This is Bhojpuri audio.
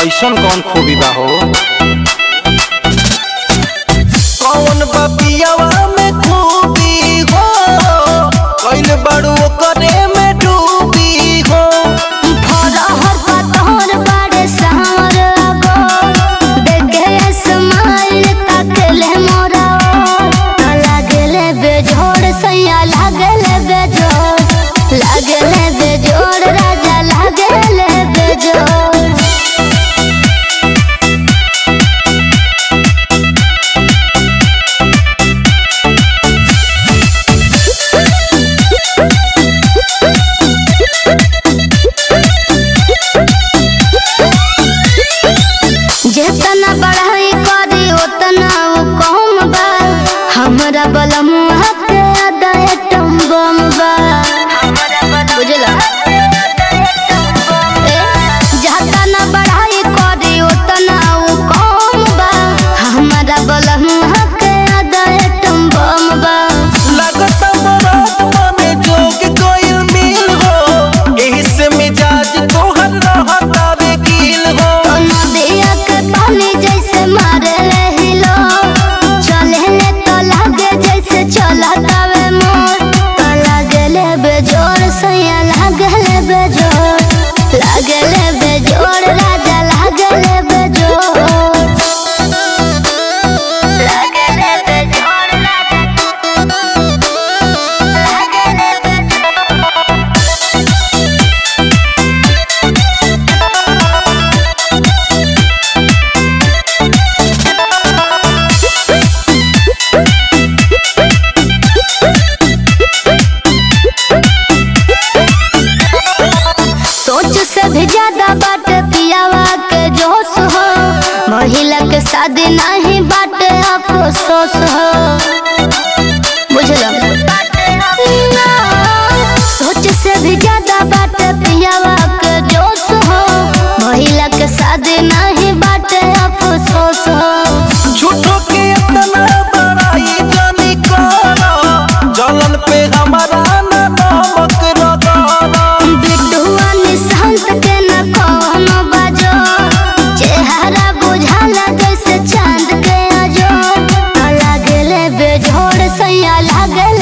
ऐसन कौन खूबी बा हो? कौन बपियावा में खूबी हो, कइल बड़ू करे में डूबी हो। फरहर पतोर बड़े सावर गो, देखे स्माइल ताकले मोरा ओ। लागले बेजोड़ सैया लागले बेजोड़, लागले बेजोड़ राजा लागले बेजोड़। जितना बढ़ाई करी उतना वो कम बा, हमरा बलमुआ के अदाय टम्बम बा। बुझला जितना बढ़ाई करी उतना वो कम बा, हमरा बलमुआ के अदाय टम्बम बा। लागत बरातवा में जोग कोइल मिल हो, एही से मिजाज तोहर रहता बेकील हो। नदिया के पानी जैसे मारे हिलो, चले ले तो लागे जैसे चलता वे मोर। तो लागले बेजोड़ सैया लागले बेजोड़, लागले बेजोड़ राजा लागले बेजोड़। लागले बेजोड़ राजा, लागले बेजोड़। सोच से भी ज्यादा बाटे पियावा के जोश हो, महिला के शादी नहीं बाटे अफसोस हो। बुझला सोच से भी ज्यादा बाटे पियावा के जोश हो, महिला के शादी नहीं बाटे अफसोस हो। झूठो के इतना बड़ाई जानी करा, जलन पे हमारा ना नमक रगड़ा। बिटुआ निशांत के न कोनो बाजो, चेहरा बुझाला जैसे चांद के अजो। लागले बेजोड़ सैया लागले